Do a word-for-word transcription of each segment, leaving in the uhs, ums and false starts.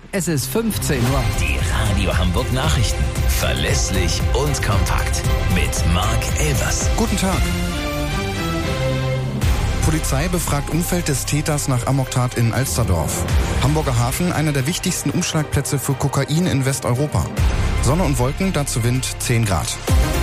Es ist fünfzehn Uhr. Die Radio Hamburg Nachrichten. Verlässlich und kompakt. Mit Marc Elvers. Guten Tag. Polizei befragt Umfeld des Täters nach Amoktat in Alsterdorf. Hamburger Hafen, einer der wichtigsten Umschlagplätze für Kokain in Westeuropa. Sonne und Wolken, dazu Wind zehn Grad.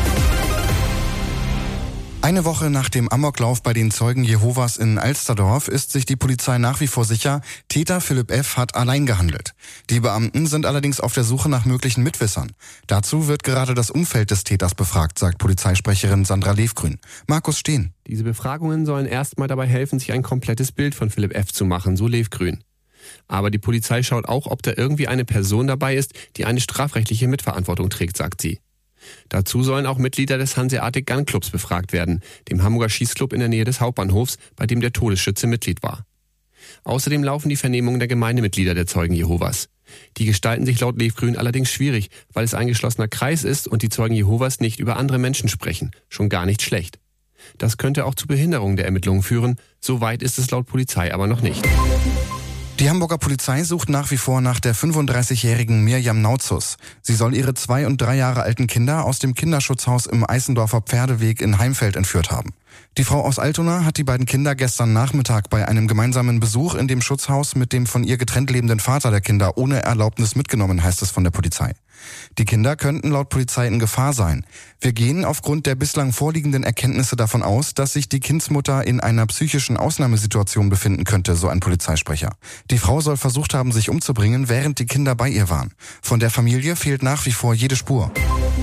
Eine Woche nach dem Amoklauf bei den Zeugen Jehovas in Alsterdorf ist sich die Polizei nach wie vor sicher, Täter Philipp F. hat allein gehandelt. Die Beamten sind allerdings auf der Suche nach möglichen Mitwissern. Dazu wird gerade das Umfeld des Täters befragt, sagt Polizeisprecherin Sandra Levgrün. Markus Steen. Diese Befragungen sollen erstmal dabei helfen, sich ein komplettes Bild von Philipp F. zu machen, so Levgrün. Aber die Polizei schaut auch, ob da irgendwie eine Person dabei ist, die eine strafrechtliche Mitverantwortung trägt, sagt sie. Dazu sollen auch Mitglieder des Hanseatic Gun Clubs befragt werden, dem Hamburger Schießclub in der Nähe des Hauptbahnhofs, bei dem der Todesschütze Mitglied war. Außerdem laufen die Vernehmungen der Gemeindemitglieder der Zeugen Jehovas. Die gestalten sich laut Levgrün allerdings schwierig, weil es ein geschlossener Kreis ist und die Zeugen Jehovas nicht über andere Menschen sprechen, schon gar nicht schlecht. Das könnte auch zu Behinderungen der Ermittlungen führen, so weit ist es laut Polizei aber noch nicht. Die Hamburger Polizei sucht nach wie vor nach der fünfunddreißigjährigen Mirjam Nautzus. Sie soll ihre zwei und drei Jahre alten Kinder aus dem Kinderschutzhaus im Eisendorfer Pferdeweg in Heimfeld entführt haben. Die Frau aus Altona hat die beiden Kinder gestern Nachmittag bei einem gemeinsamen Besuch in dem Schutzhaus mit dem von ihr getrennt lebenden Vater der Kinder ohne Erlaubnis mitgenommen, heißt es von der Polizei. Die Kinder könnten laut Polizei in Gefahr sein. Wir gehen aufgrund der bislang vorliegenden Erkenntnisse davon aus, dass sich die Kindsmutter in einer psychischen Ausnahmesituation befinden könnte, so ein Polizeisprecher. Die Frau soll versucht haben, sich umzubringen, während die Kinder bei ihr waren. Von der Familie fehlt nach wie vor jede Spur.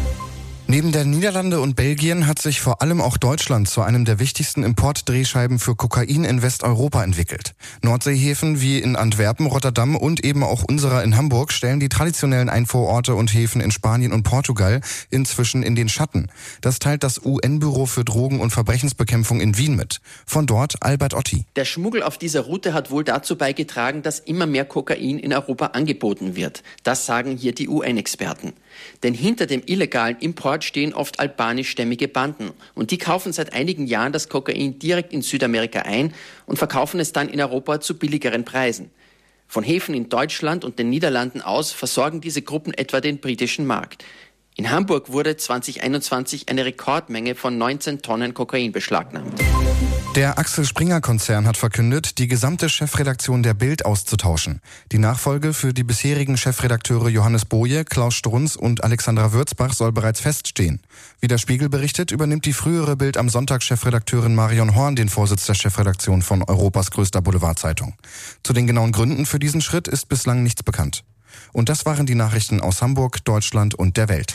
Neben der Niederlande und Belgien hat sich vor allem auch Deutschland zu einem der wichtigsten Importdrehscheiben für Kokain in Westeuropa entwickelt. Nordseehäfen wie in Antwerpen, Rotterdam und eben auch unserer in Hamburg stellen die traditionellen Einfuhrorte und Häfen in Spanien und Portugal inzwischen in den Schatten. Das teilt das U N-Büro für Drogen- und Verbrechensbekämpfung in Wien mit. Von dort Albert Otti. Der Schmuggel auf dieser Route hat wohl dazu beigetragen, dass immer mehr Kokain in Europa angeboten wird. Das sagen hier die U N-Experten. Denn hinter dem illegalen Import stehen oft albanischstämmige Banden. Und die kaufen seit einigen Jahren das Kokain direkt in Südamerika ein und verkaufen es dann in Europa zu billigeren Preisen. Von Häfen in Deutschland und den Niederlanden aus versorgen diese Gruppen etwa den britischen Markt. In Hamburg wurde zwanzig einundzwanzig eine Rekordmenge von neunzehn Tonnen Kokain beschlagnahmt. Der Axel Springer Konzern hat verkündet, die gesamte Chefredaktion der Bild auszutauschen. Die Nachfolge für die bisherigen Chefredakteure Johannes Boje, Klaus Strunz und Alexandra Würzbach soll bereits feststehen. Wie der Spiegel berichtet, übernimmt die frühere Bild am Sonntag Chefredakteurin Marion Horn den Vorsitz der Chefredaktion von Europas größter Boulevardzeitung. Zu den genauen Gründen für diesen Schritt ist bislang nichts bekannt. Und das waren die Nachrichten aus Hamburg, Deutschland und der Welt.